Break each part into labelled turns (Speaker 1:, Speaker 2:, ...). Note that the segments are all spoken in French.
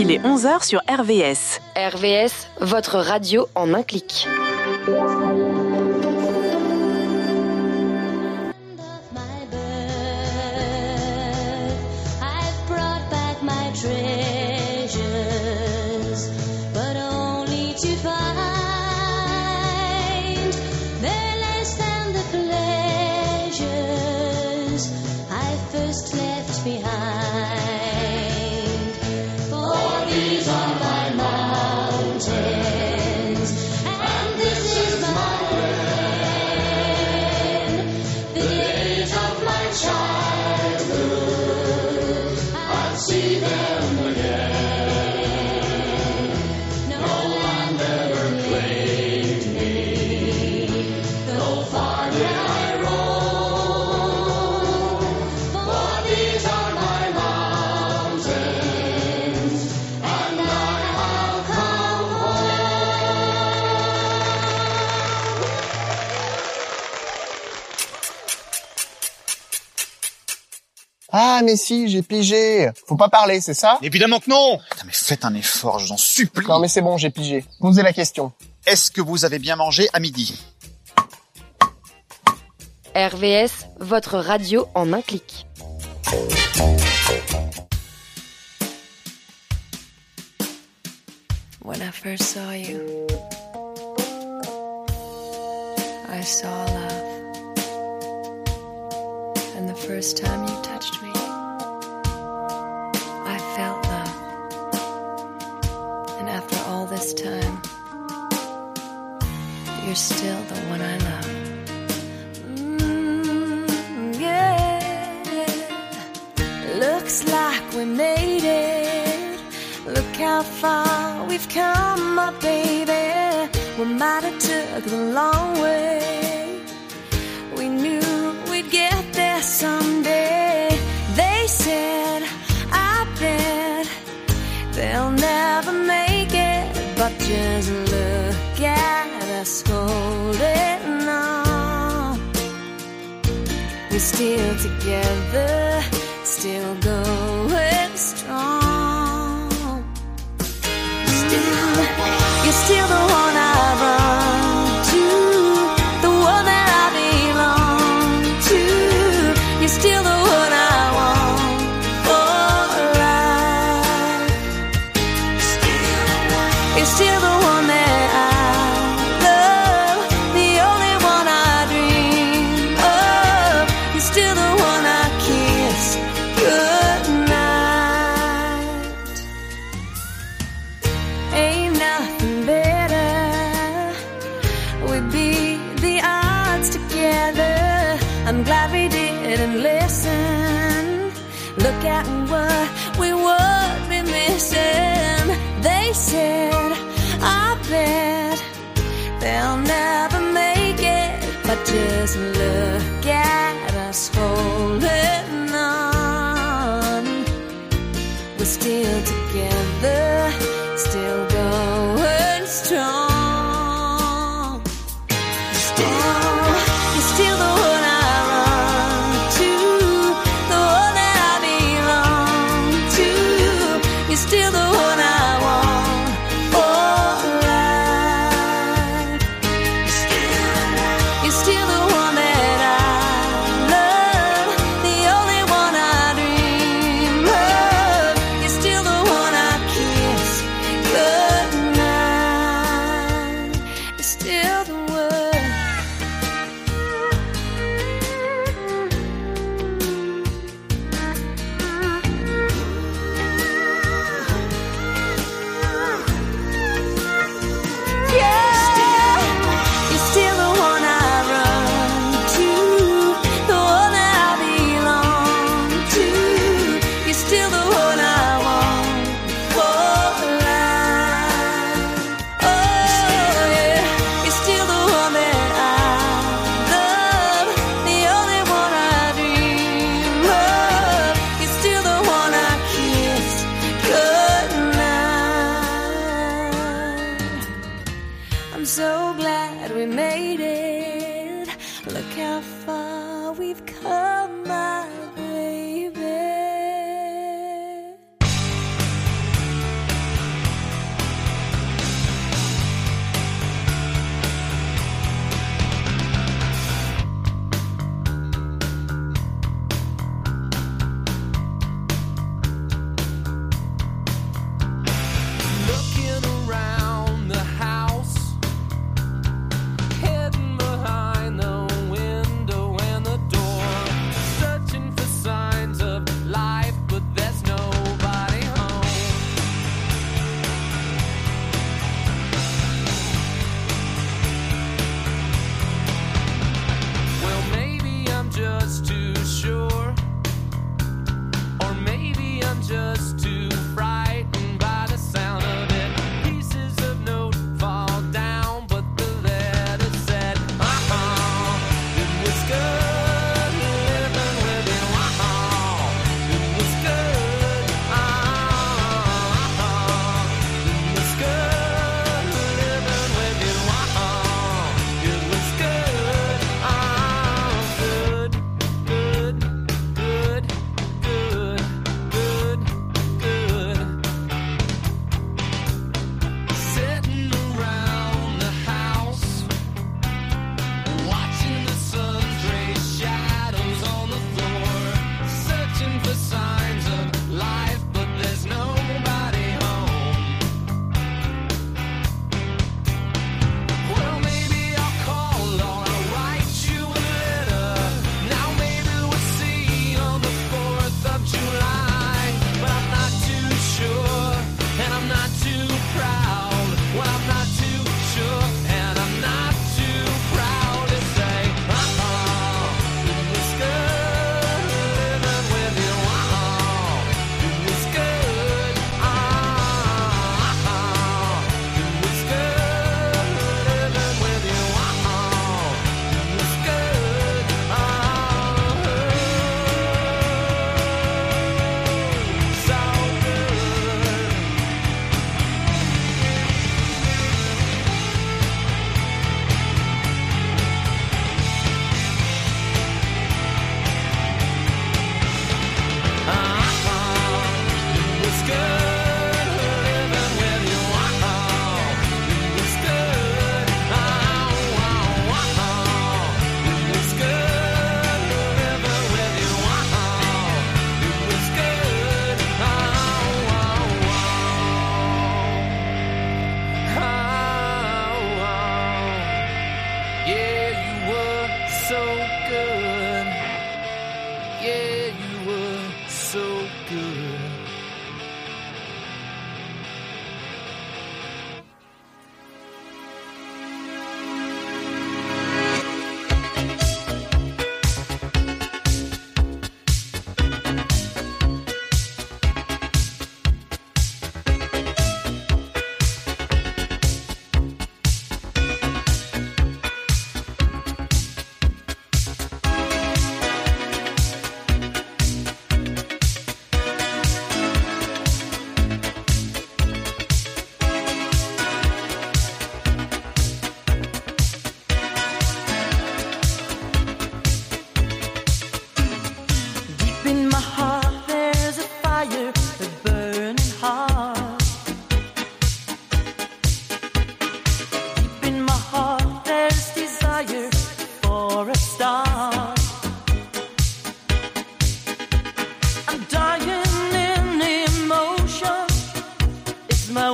Speaker 1: il est 11h sur RVS.
Speaker 2: RVS, votre radio en un clic.
Speaker 3: Ah, mais si, j'ai pigé. Faut pas parler, c'est ça?
Speaker 4: Évidemment que non. Putain, mais faites un effort, je vous en supplie.
Speaker 3: Non, mais c'est bon, j'ai pigé. Posez la question.
Speaker 4: Est-ce que vous avez bien mangé à midi?
Speaker 2: RVS, votre radio en un clic.
Speaker 5: When I first saw you, I saw love. And the first time you touched me, I felt love. And after all this time, you're still the one I love. Yeah. Looks like we made it. Look how far we've come, my baby. We might have took the long way. We knew we'd get there someday. They said, I bet they'll never make it. But just look at us holding on. We're still together, still going strong. Still, you're still the one I run to, the one that I belong to. You're still the one I want for life. You're still the one that I love, the only one I dream of. You're still the one I kiss goodnight. Ain't nothing better. We'd beat the odds together. I'm glad we didn't listen. Look at what we would be missing. They said, I bet they'll never make it. But just look at us holding on. We're still together, still going strong. You're still the one I run to, the one that I belong to. You're still the one I want for life. You're still the one that I love, the only one I dream of. You're still the one I kiss goodnight. You're still the one. Yeah, you're still the one I run to, the one that I belong to. You're still the one I want for life. Oh yeah, you're still the one that I love, the only one I dream of. You're still the one I kiss goodnight. I'm so glad we made it. Look how far we've come, my baby.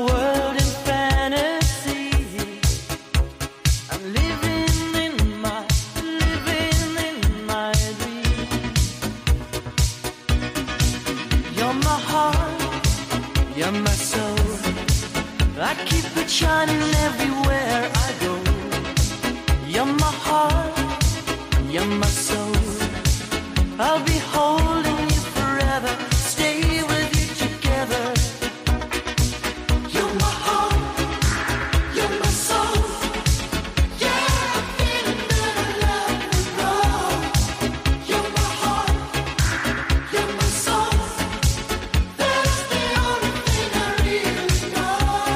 Speaker 5: world in fantasy. I'm living in my dream. You're my heart, you're my soul. I keep it shining everywhere I go. You're my heart, you're my soul. I'll be holding you forever, stay with you together. You're my heart, you're my soul. Yeah, I'm feeling that I love you, wrong. You're my heart, you're my soul. That's the only thing I really know.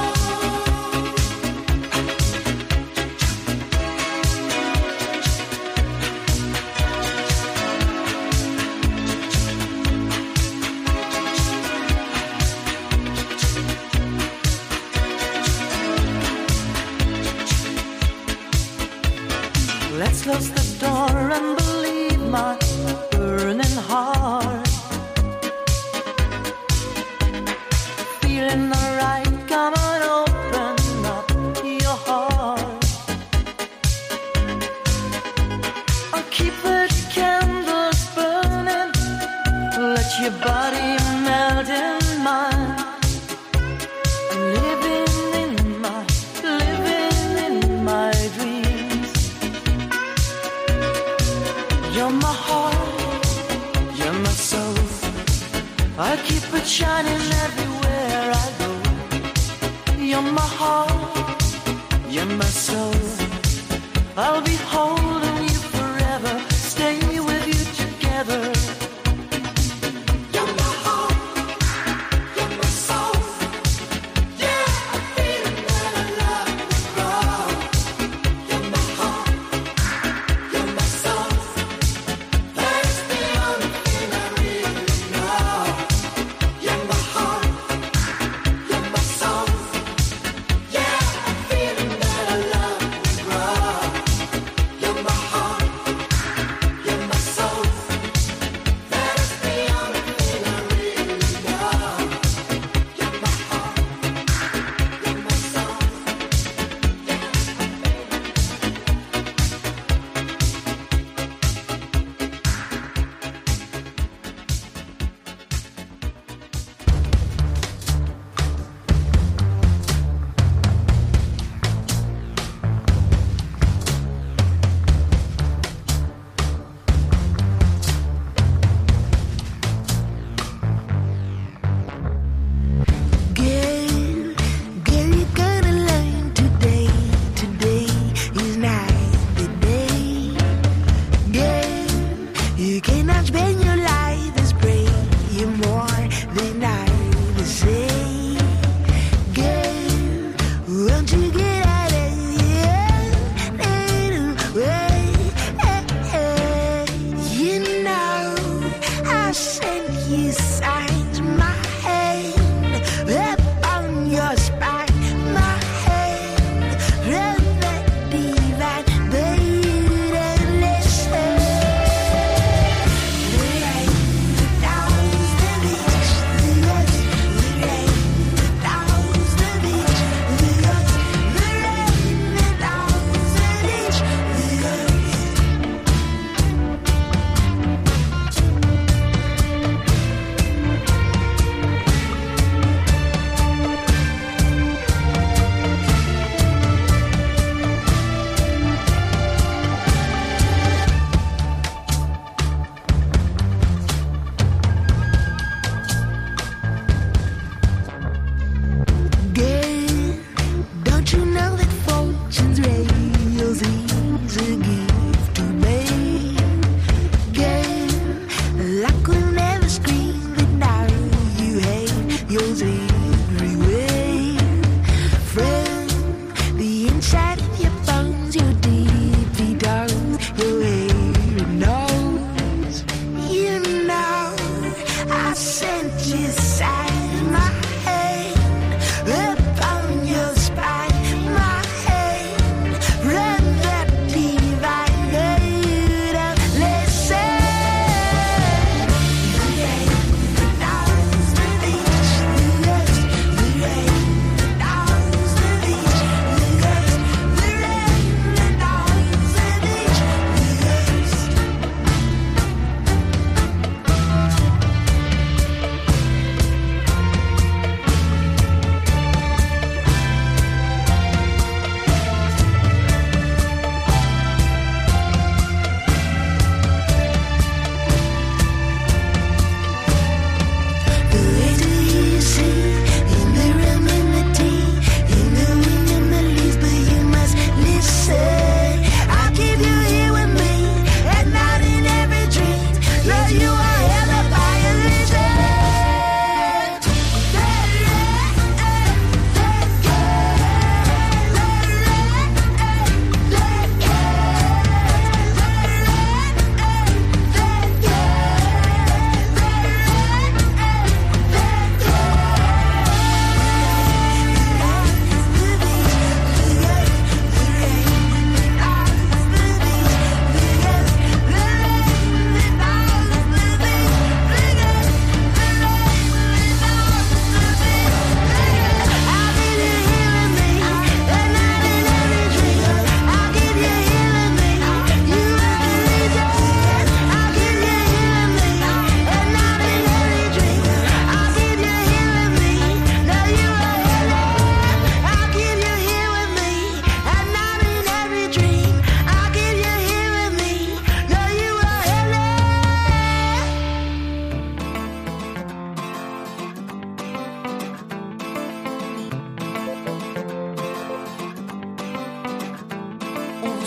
Speaker 5: Let's close the door and believe my burning heart. Feeling alright, come on, open up your heart. I'll keep the candles burning, let your body melt in mine. I'm living in my dreams. You're my heart, you're my soul. I keep it shining everywhere I go. You're my heart, you're my soul. I'll be holding you forever, stay with you together. You're my heart, you're my soul. Yeah, I'm feeling that I love you, wrong. You're my heart, you're my soul. That's the only thing I really know. You're my heart, you're my soul. Yeah, I'm feeling that I love you, wrong. You're my heart, you're my soul.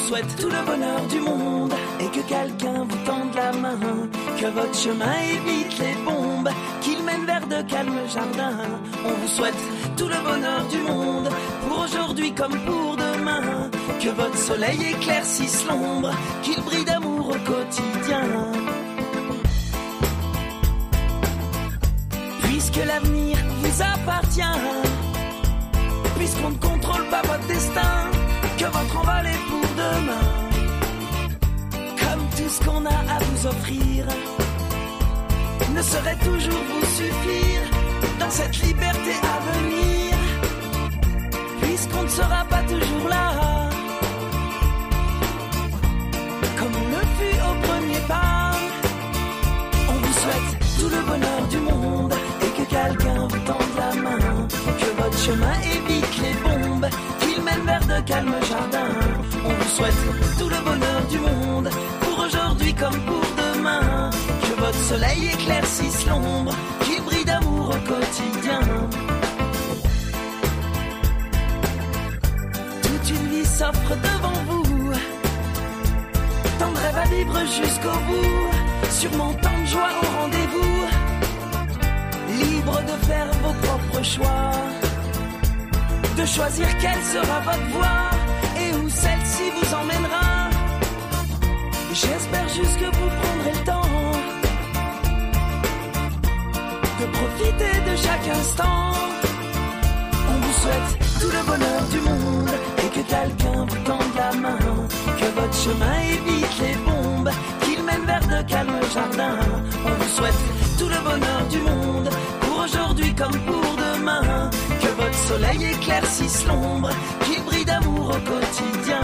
Speaker 6: souhaite tout le bonheur du monde et que quelqu'un vous tende la main, que votre chemin évite les bombes, qu'il mène vers de calmes jardins. On vous souhaite tout le bonheur du monde, pour aujourd'hui comme pour demain, que votre soleil éclaircisse l'ombre, qu'il brille d'amour au quotidien. Puisque l'avenir vous appartient, puisqu'on ne contrôle pas votre destin, que votre envol est pour demain. Comme tout ce qu'on a à vous offrir ne saurait toujours vous suffire dans cette liberté à venir, puisqu'on ne sera pas toujours là, comme on le fut au premier pas. On vous souhaite tout le bonheur du monde et que quelqu'un vous tende la main, que votre chemin évite les bombes, qu'il mène vers de calmes jardins. On vous souhaite tout le bonheur du monde, pour aujourd'hui comme pour demain, que votre soleil éclaircisse l'ombre, qu'il brille d'amour au quotidien. Toute une vie s'offre devant vous, tant de rêves à vivre jusqu'au bout, sûrement tant de joie au rendez-vous, libre de faire vos propres choix, de choisir quelle sera votre voie et où celle-ci vous emmènera. J'espère juste que vous prendrez le temps de profiter de chaque instant. On vous souhaite tout le bonheur du monde et que quelqu'un vous tende la main, que votre chemin évite les bombes, qu'il mène vers de calmes jardins. On vous souhaite tout le bonheur du monde, pour aujourd'hui comme pour demain, que votre soleil éclaircisse l'ombre, qu'il brille d'amour au quotidien.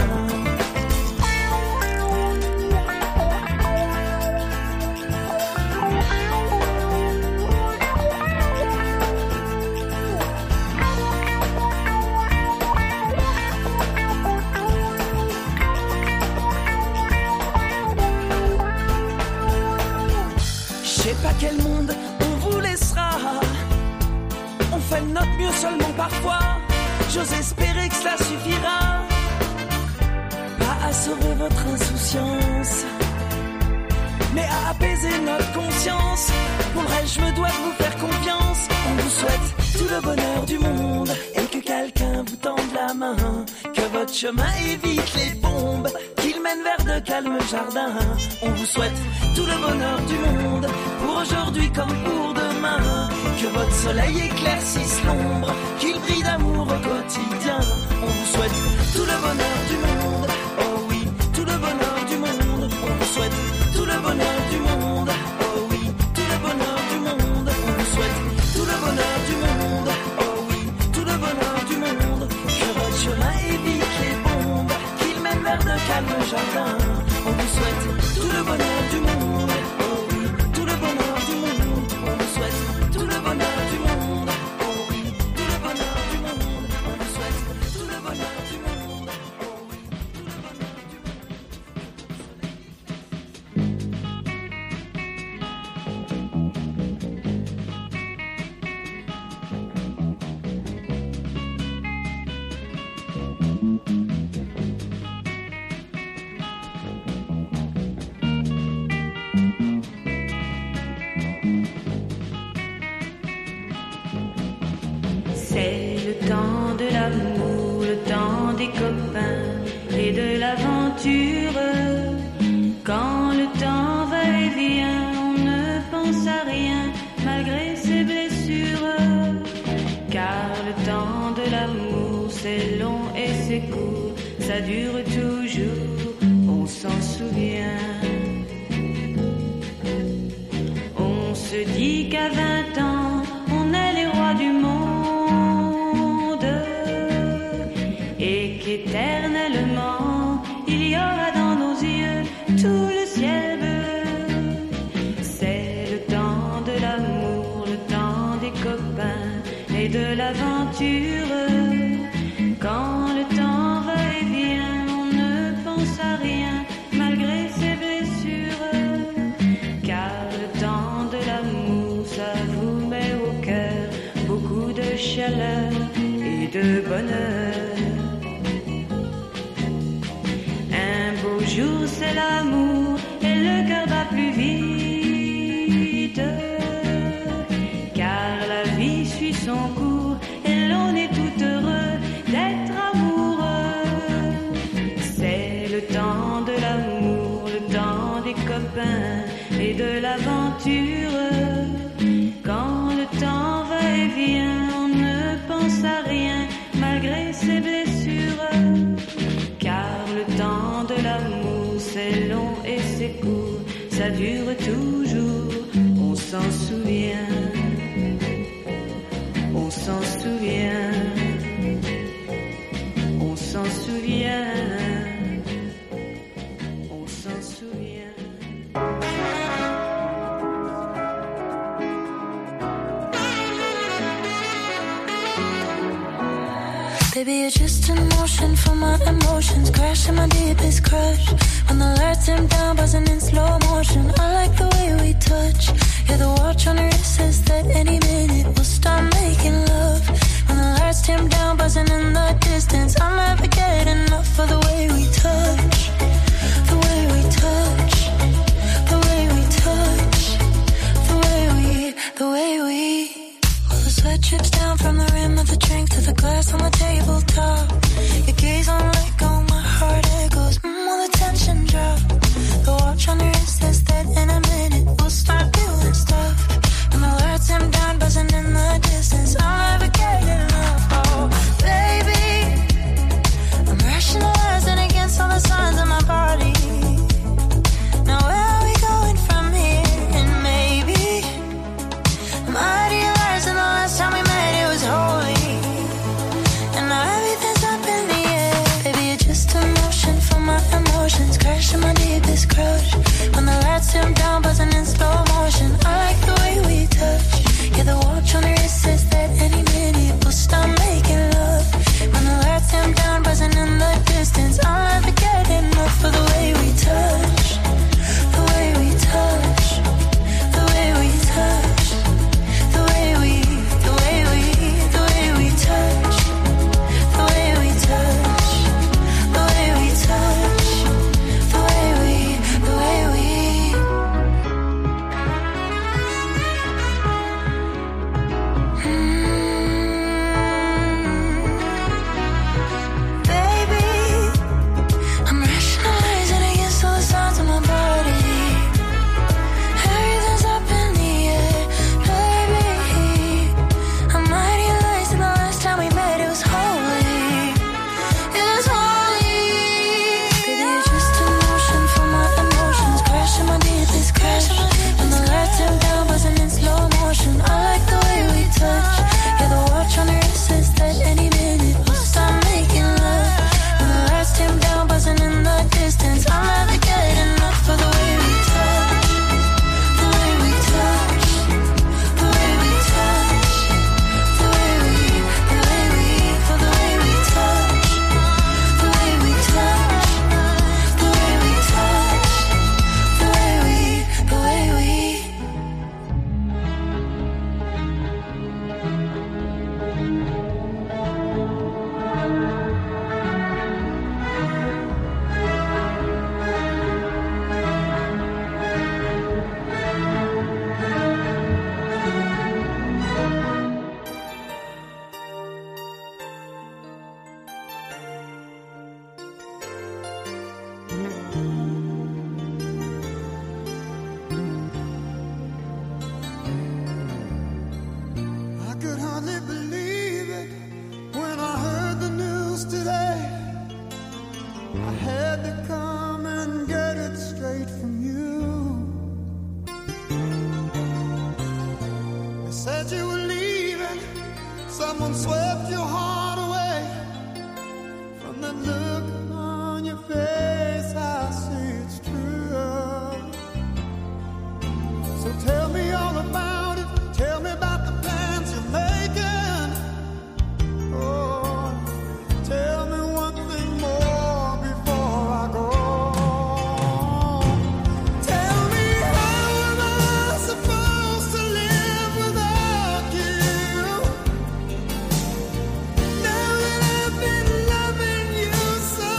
Speaker 6: Je sais pas quel monde on vous laissera, on fait de notre mieux seulement parfois. J'ose espérer que cela suffira, pas à sauver votre insouciance, mais à apaiser notre conscience. Pour le reste, je me dois de vous faire confiance. On vous souhaite tout le bonheur du monde et que quelqu'un vous tende la main, que votre chemin évite les bombes, qu'il mène vers de calmes jardins. On vous souhaite tout le bonheur du monde, pour aujourd'hui comme pour demain, que votre soleil éclaircisse l'ombre, qu'il brille d'amour au quotidien. On vous souhaite tout le bonheur du monde, oh oui, tout le bonheur du monde. On vous souhaite tout le bonheur du monde, oh oui, tout le bonheur du monde. On vous souhaite tout le bonheur du monde, oh oui, tout le bonheur du monde, que votre chemin évite les bombes, qu'il mène vers de calmes jardins. On vous souhaite tout le bonheur du monde, oh oui, tout le bonheur du monde. On vous souhaite tout le bonheur du monde, oh oui, tout le bonheur du monde. On vous souhaite tout le bonheur du monde, oh oui, tout le bonheur du monde.
Speaker 5: C'est le temps de l'amour, le temps des copains et de l'aventure. Quand le temps va et vient, on ne pense à rien malgré ses blessures. Car le temps de l'amour, c'est long et c'est court, ça dure toujours, on s'en souvient. On se dit qu'à 20 ans, on est les rois du monde et qu'éternellement, il y aura dans nos yeux tout le ciel bleu. C'est le temps de l'amour, le temps des copains et de l'aventure. Quand le temps va et vient, on ne pense à rien malgré ses blessures. Car le temps de l'amour, ça vous met au cœur beaucoup de chaleur et de bonheur. Un vite, car la vie suit son cours et l'on est tout heureux d'être amoureux. C'est le temps de l'amour, le temps des copains et de l'aventure. Quand le temps va et vient, on ne pense à rien malgré ses blessures. Car le temps de l'amour, c'est long et c'est court, ça dure toujours, on s'en souvient, on s'en souvient, on s'en souvient, on s'en souvient.
Speaker 7: Baby, you're just in motion for my emotions, crashing my deepest crush. When the lights dim down, buzzing in slow motion. I like the way we touch. Yeah, the watch on your wrist says that any minute we'll start making love. When the lights dim down, buzzing in the distance, I'll never get enough of the way we touch. The way we touch. The way we touch. The way we. The sweat drips down from the rim of the drink to the glass on the tabletop. Your gaze on let go, my heart echoes. Will the tension drop? The watch on your wrist says that in a minute we'll start doing stuff. And the lights dim down, buzzing in the distance. I'll never get enough. Oh, baby, I'm rationalizing against all the signs of my body. Now where are we going from here? And maybe I'm idealizing the last time we met, it was holy. And now everything's up in the air. Baby, you're just a motion for my emotions, crashing my deepest crush. When the lights dim down, buzzing in slow motion. I like the way we touch. Yeah, the watch on your wrist says that any minute we'll start making love. When the lights dim down, buzzing in the distance, I'll never get enough of the way we touch. The way we touch. The way we touch. The way we touch. The way we touch. The way we touch. The way we. Baby, I'm rationalizing against all the signs of my body. Everything's up in the air. Baby, I'm idealizing the last time we met, it was holy. It was holy. Baby, you're just a motion for my emotions, crashing my deepest crash. When the lights dim down, buzzing in slow motion. I like the way we touch. Yeah, the watch on your wrist says that any minute we'll start making love. When the lights dim down, buzzing in the distance, I'll never get enough of the way we touch. The way we touch. The way we touch. The way we. For the way we touch. The way we touch. The way we touch. The way we.
Speaker 8: I could hardly believe it when I heard the news today. I had to come and get it straight from you. They said you were leaving, someone swept your heart away. From the look on your face, I see it's true. So tell me all about it. Tell me about the plans you're making. Oh, tell me one thing more before I go. Tell me, how am I supposed to live without you? Now that I've been loving you so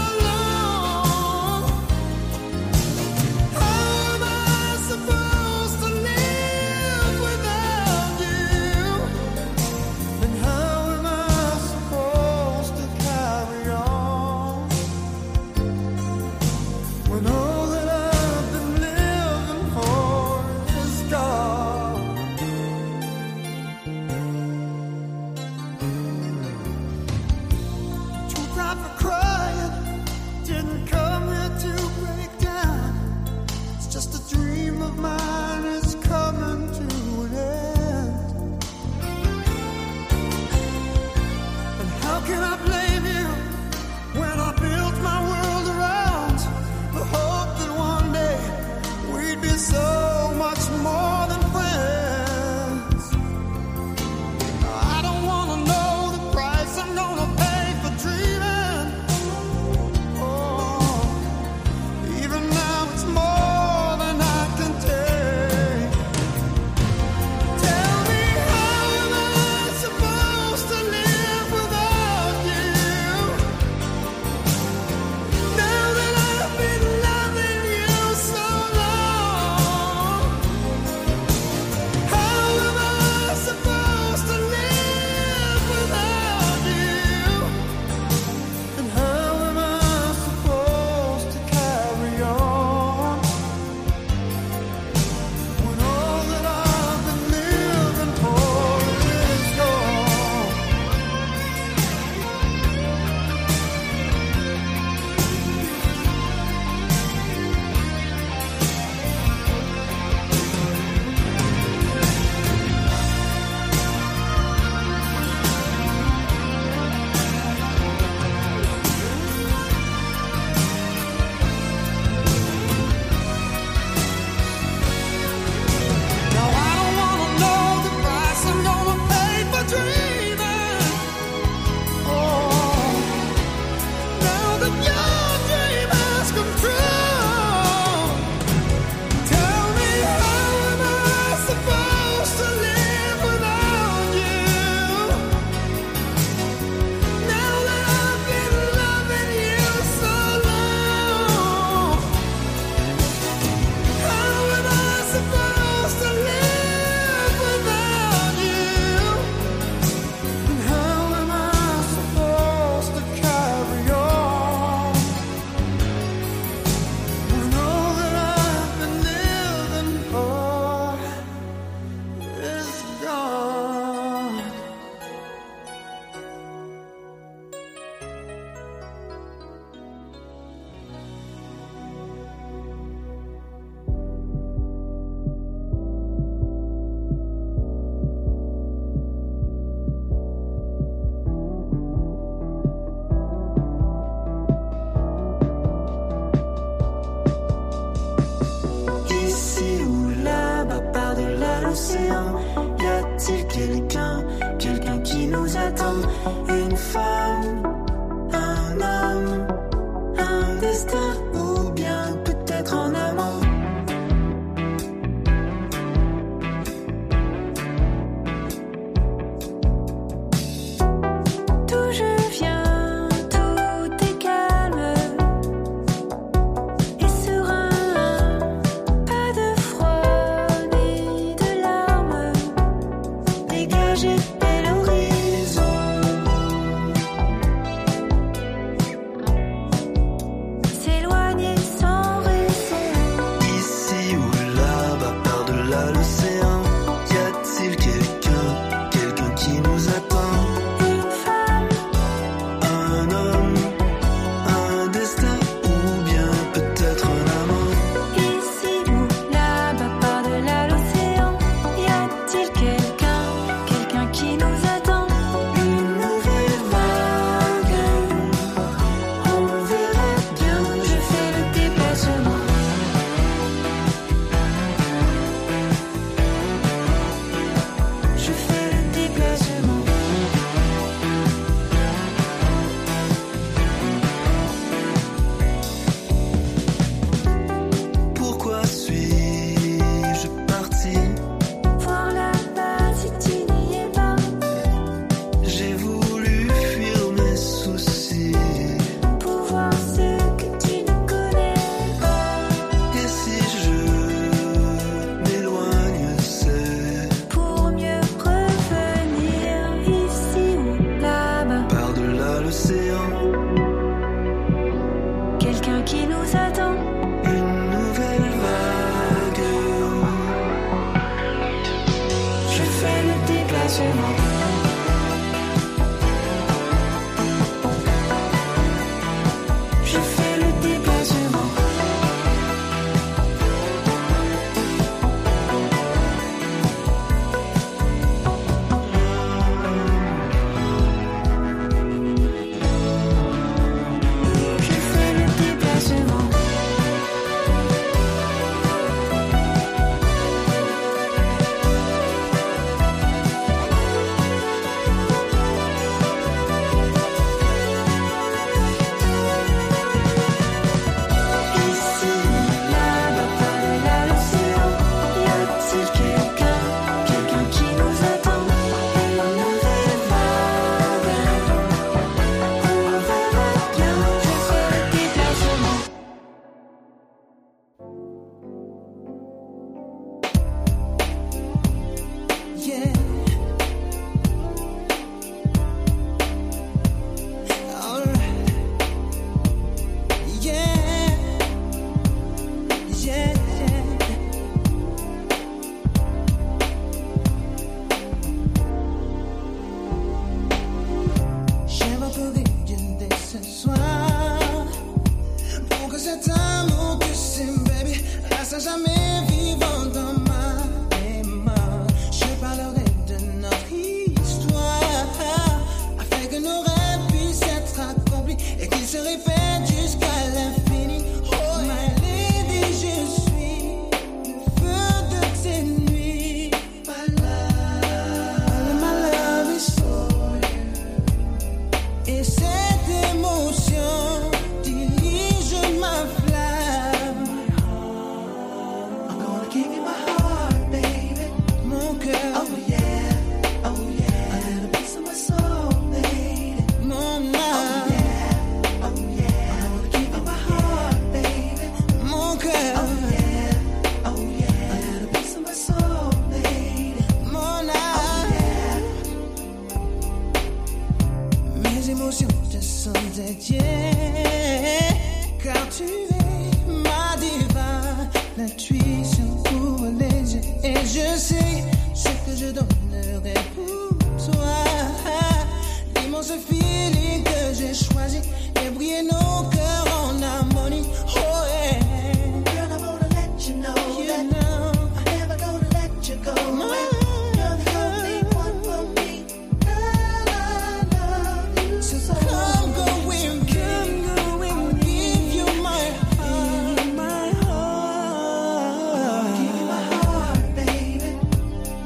Speaker 8: l'océan. Y a-t-il quelqu'un qui nous attend? Une femme, un homme, un destin ou bien peut-être un amant.
Speaker 7: D'où je viens, tout est calme et serein, pas de froid ni de larmes, dégagez dès l'horizon. S'éloigner sans raison.
Speaker 8: Ici ou là-bas, par-delà l'océan, y a-t-il quelqu'un qui nous attend?
Speaker 7: Une femme,
Speaker 8: Un homme, un destin ou bien peut-être un amant.
Speaker 7: ici ou là-bas, par-delà l'océan, y a-t-il quelqu'un qui nous attend?
Speaker 8: Une nouvelle vague,
Speaker 7: On verra bien, je fais le déplacement. Je fais le déplacement.
Speaker 8: pourquoi suis-je parti?
Speaker 7: Voir là-bas si tu n'y es pas.
Speaker 8: J'ai voulu fuir mes soucis.
Speaker 7: Pour voir ce que tu ne connais pas.
Speaker 8: Et si je m'éloigne, c'est
Speaker 7: Pour mieux revenir ici ou là-bas.
Speaker 8: par-delà l'océan.
Speaker 7: Quelqu'un qui nous attend.
Speaker 8: Une nouvelle vague.
Speaker 7: Je fais le déplacement. Je fais le déplacement. Je fais le déplacement. Ici, là-bas, par-delà l'océan, y a-t-il quelqu'un qui nous attend? Une nouvelle vague. On verra bien, je fais le déplacement.
Speaker 6: Yeah. Alright. Yeah. Yeah. J'évaporerai dès ce soir pour que cet amour que c'est, baby, reste à jamais vivant dans ma mémoire. Je parlerai de notre histoire afin que nos rêves puissent être accomplis et qu'ils se répètent jusqu'à l'infini. Oh my lady, je suis le feu de tes nuits. My love is for you. Et cette émotion dirige ma flamme. I'm gonna give you my heart, baby. Mon cœur. Oh yeah, oh yeah. A little piece of my soul, baby. Mon âme. Oh yeah, I'm gonna give you my heart, baby. Mon cœur. Oh yeah, oh yeah. A little piece of my soul, baby. Mon âme. Mes émotions te sont dédiées, car tu es ma diva, l'intuition pour les yeux. Et je sais ce que je donnerai pour toi. L'immense feeling que j'ai choisi, et briller nos cœurs en harmonie. Oh yeah. Girl, I wanna let you know that I'm never gonna let you go. You're the only one for me. So come go with me, give you my heart, give you my heart, baby.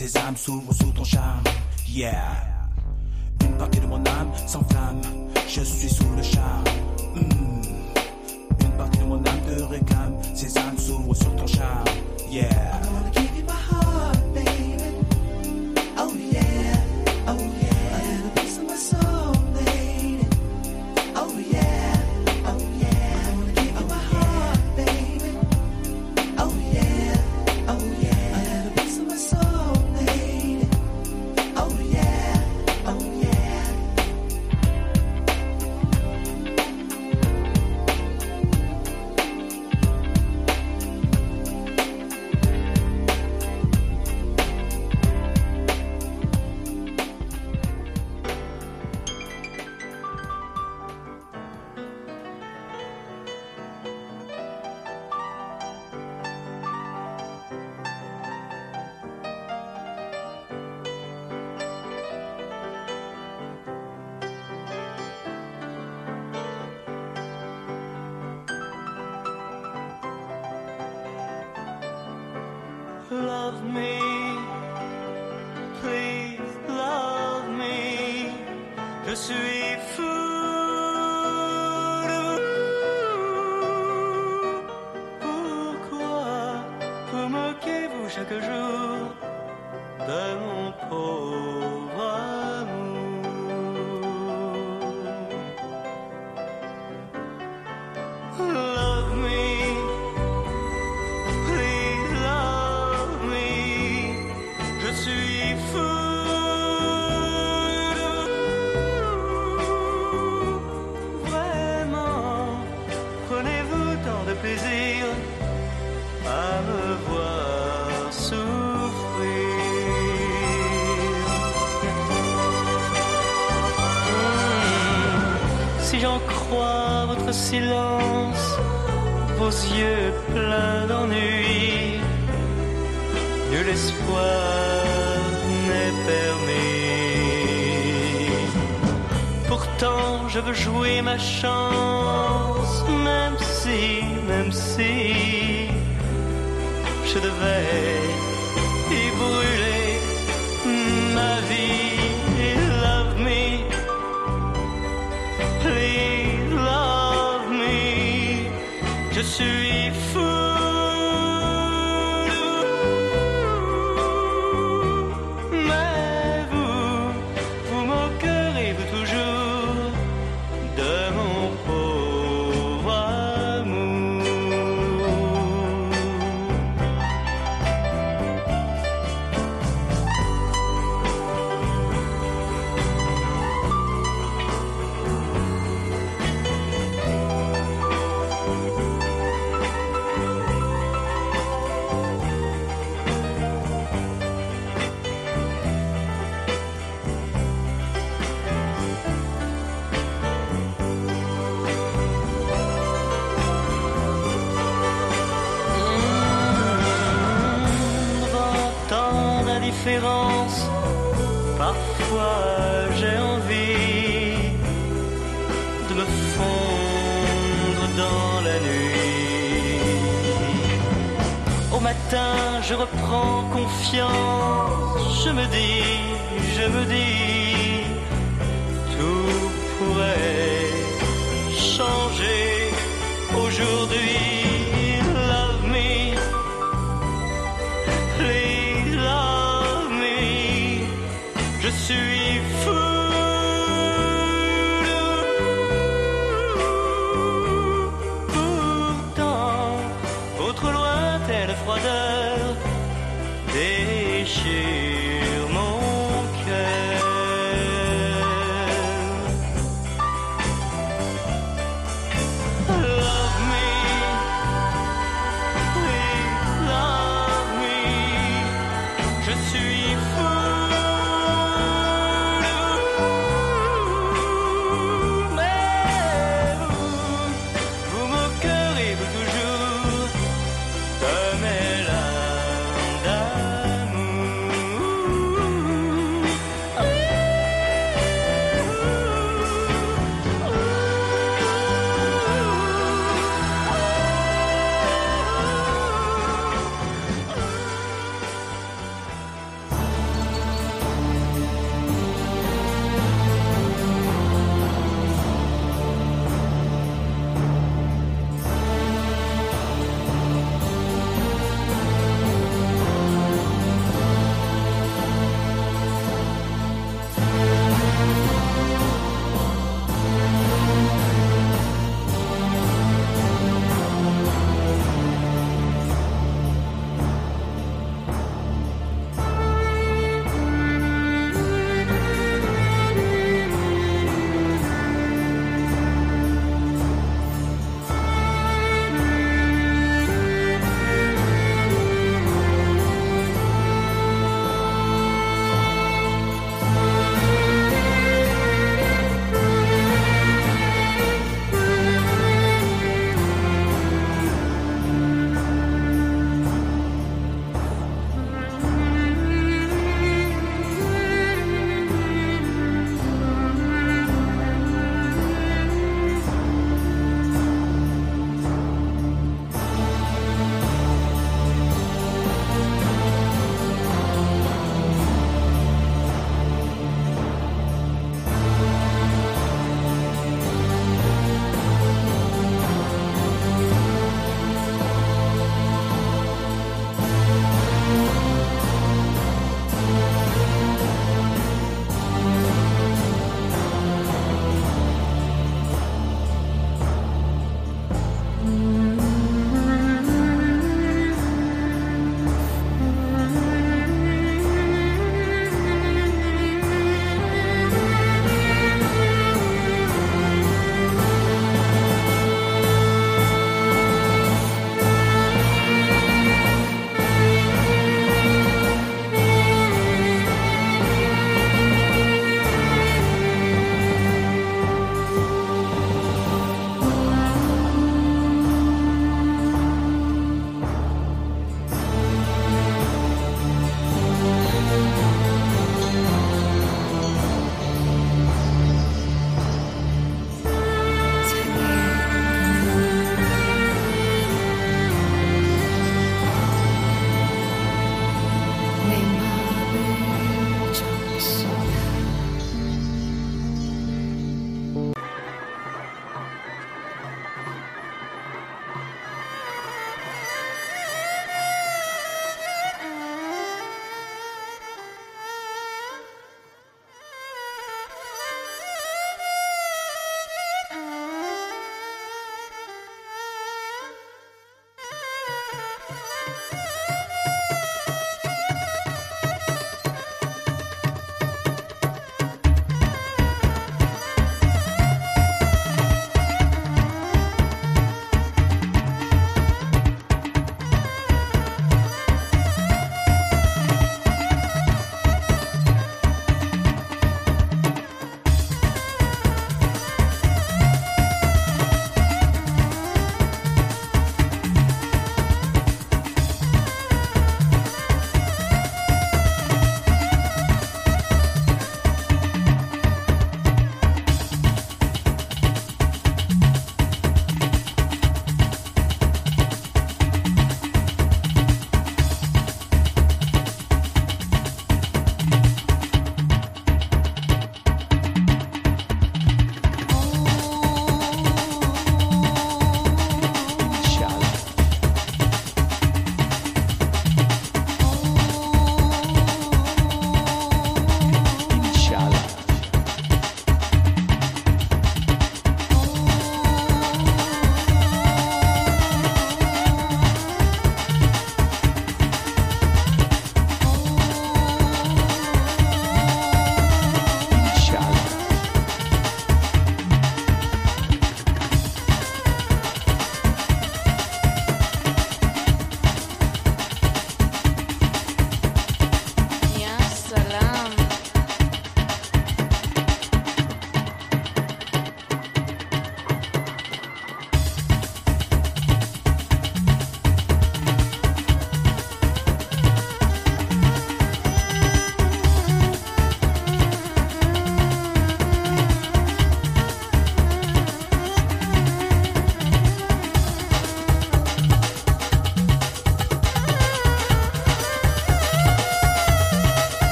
Speaker 6: ces âmes s'ouvrent sous ton charme. Yeah. Une partie de mon âme s'enflamme, je suis sous le charme. Une partie de mon âme te réclame, ces âmes s'ouvrent sur ton charme. Yeah. I wanna give you my heart, baby. Oh yeah, oh yeah. A little piece of my soul, lady. Oh yeah, oh yeah. I wanna give you my heart, baby. Oh yeah, oh yeah. A little piece of my soul, lady. Oh yeah, oh yeah.
Speaker 9: Love me, please love me. Je suis fou de vous. Pourquoi vous moquez-vous chaque jour de mon pauvre amour? Love me. Je suis fou de vous. Vraiment, prenez-vous tant de plaisir à me voir souffrir. Si j'en crois votre silence, vos yeux pleins d'ennui, nul espoir n'est permis. Pourtant je veux jouer ma chance, même si je devais y brûler ma vie. Love me, please love me. Je suis fou. Parfois j'ai envie de me fondre dans la nuit. Au matin je reprends confiance, je me dis, tout pourrait changer aujourd'hui. Love me, please love me. Je suis fou de vous. Pourtant, votre lointaine froideur déchire mon cœur.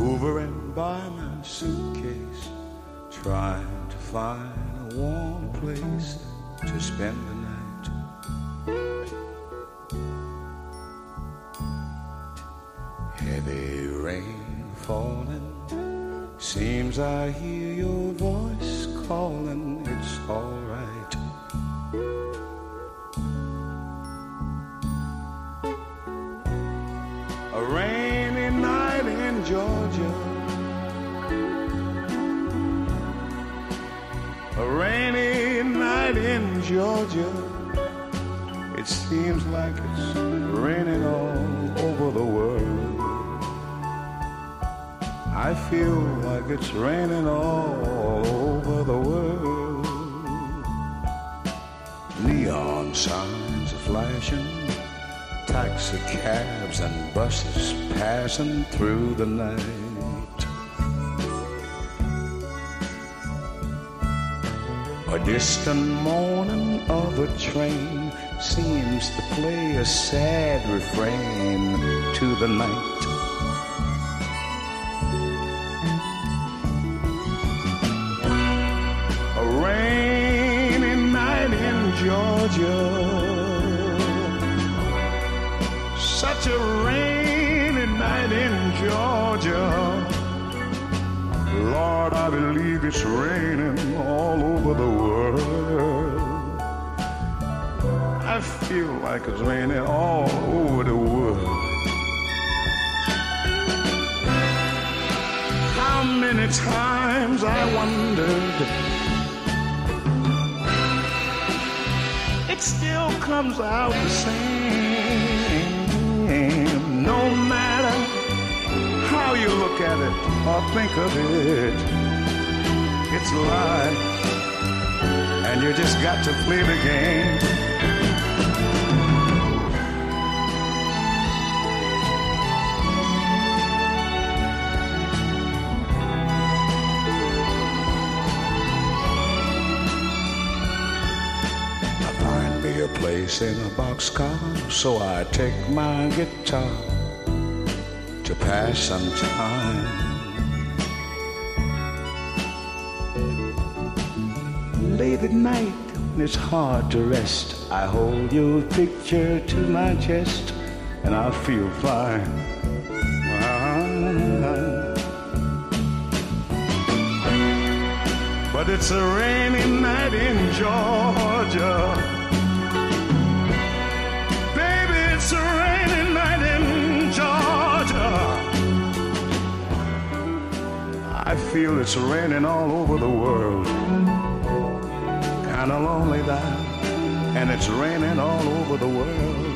Speaker 10: hovering by my suitcase, trying to find a warm place to spend the night. Heavy rain falling, seems I hear your voice calling, it's all right. A rainy night in Georgia, a rainy night in Georgia. It seems like it's raining all over the world. I feel like it's raining all over the world. Neon signs are flashing, taxi cabs and buses passing through the night. A distant moaning of a train seems to play a sad refrain to the night. A rainy night in Georgia, such a rainy night in Georgia. Lord, I believe it's raining all over the world. I feel like it's raining all over the world. How many times I wondered, it still comes out the same. No matter how you look at it or think of it, it's a lie, and you just got to play the game. A place in a boxcar, so I take my guitar to pass some time. Late at night, it's hard to rest. I hold your picture to my chest, and I feel fine. But it's a rainy night in Georgia. It's a rainy night in Georgia. I feel it's raining all over the world. Kinda lonely there, and it's raining all over the world.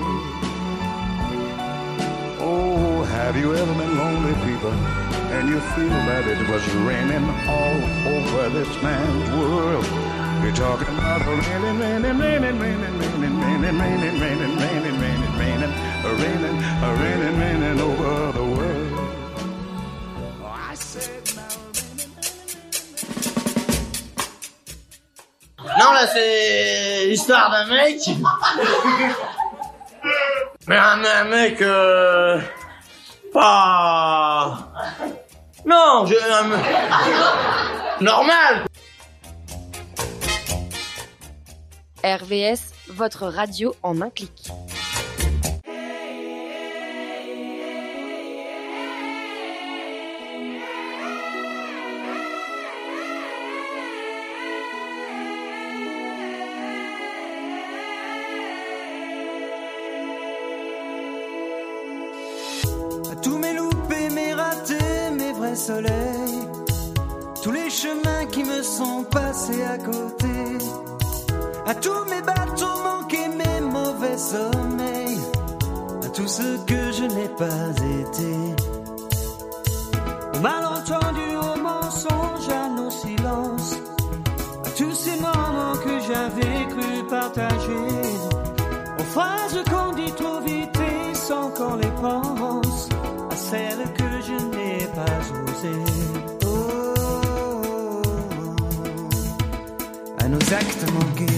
Speaker 10: Oh, have you ever been lonely, people, and you feel that it was raining all over this man's world? You're talking about a raining, raining, raining, raining, raining, raining, raining, raining, raining, raining, raining, raining, raining over the world. Oh, I said now,
Speaker 11: non, là, c'est l'histoire d'un mec. Mais un mec, pas... Non, normal.
Speaker 2: RVS, votre radio en un clic.
Speaker 6: À tous mes loupés, mes ratés, mes vrais soleils, tous les chemins qui me sont passés à côté, à tous mes bateaux manqués, mes mauvais sommeils, à tout ce que je n'ai pas été, au malentendu, au mensonge, à nos silences, à tous ces moments que j'avais cru partager, aux phrases qu'on dit trop vite et sans qu'on les pense, à celles que je n'ai pas osées. À nos actes manqués.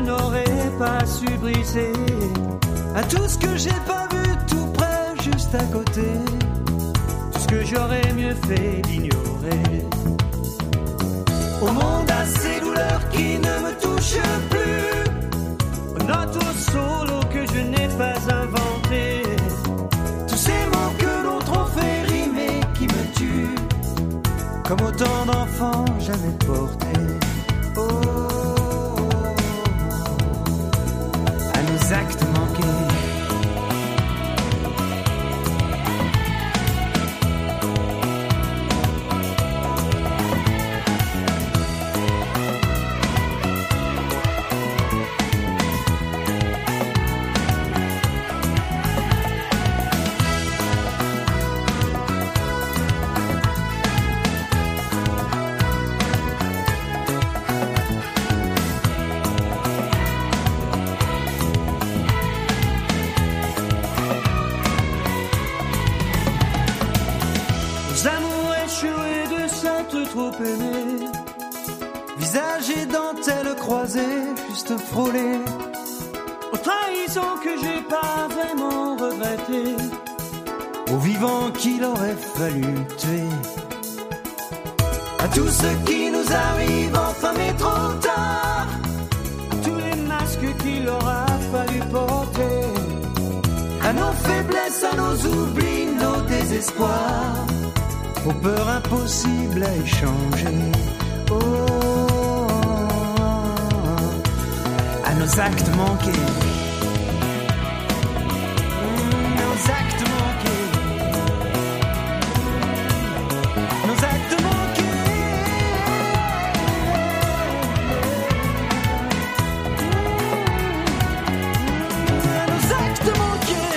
Speaker 6: n'aurais pas su briser, à tout ce que j'ai pas vu tout près, juste à côté, tout ce que j'aurais mieux fait d'ignorer. Au monde à ces douleurs qui ne me touchent plus, aux notes au solo que je n'ai pas inventé, tous ces mots que l'autre ont fait rimer qui me tuent, comme autant d'enfants jamais portés. À nos actes manqués. Trop aimé, visage et dentelle croisée, juste frôlé, aux trahisons que j'ai pas vraiment regrettées, aux vivants qu'il aurait fallu tuer, à tout ce qui nous arrive enfin mais trop tard, tous les masques qu'il aura fallu porter, à nos faiblesses, à nos oublis, nos désespoirs, aux peurs impossibles à échanger, à nos actes manqués, nos actes manqués, nos actes manqués, nos actes manqués.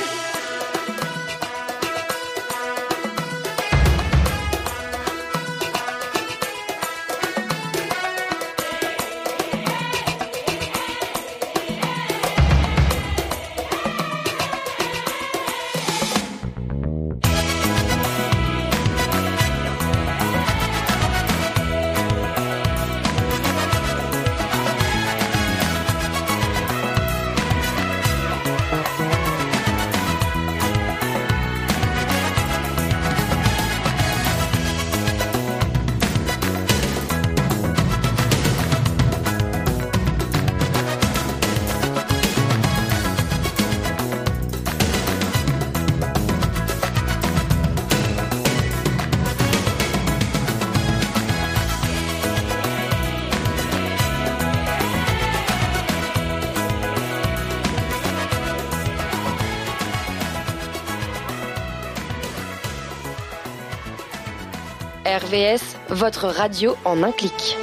Speaker 2: RVS, votre radio en un clic.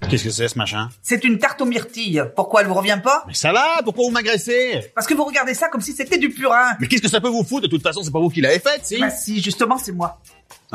Speaker 4: Qu'est-ce que c'est ce machin?
Speaker 12: C'est une tarte aux myrtilles. Pourquoi elle vous revient pas?
Speaker 4: Mais ça va, pourquoi vous m'agressez?
Speaker 12: Parce que vous regardez ça comme si c'était du purin.
Speaker 4: Mais qu'est-ce que ça peut vous foutre? De toute façon, c'est pas vous qui l'avez faite, si?
Speaker 12: Bah si, justement, c'est moi.